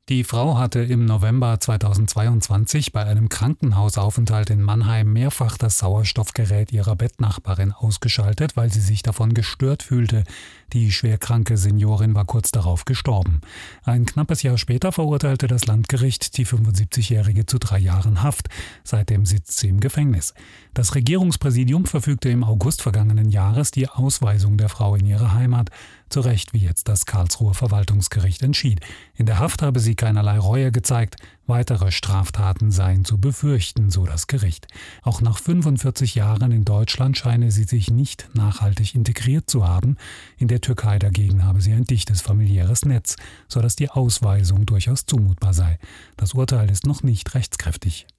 Die Frau hatte im November 2022 bei einem Krankenhausaufenthalt in Mannheim mehrfach das Sauerstoffgerät ihrer Bettnachbarin ausgeschaltet, weil sie sich davon gestört fühlte. Die schwerkranke Seniorin war kurz darauf gestorben. Ein knappes Jahr später verurteilte das Landgericht die 75-Jährige zu 3 Jahren Haft. Seitdem sitzt sie im Gefängnis. Das Regierungspräsidium verfügte im August vergangenen Jahres die Ausweisung der Frau in ihre Heimat. Zu Recht, wie jetzt das Karlsruher Verwaltungsgericht entschied. In der Haft habe sie keinerlei Reue gezeigt. Weitere Straftaten seien zu befürchten, so das Gericht. Auch nach 45 Jahren in Deutschland scheine sie sich nicht nachhaltig integriert zu haben. In der Türkei dagegen habe sie ein dichtes familiäres Netz, sodass die Ausweisung durchaus zumutbar sei. Das Urteil ist noch nicht rechtskräftig.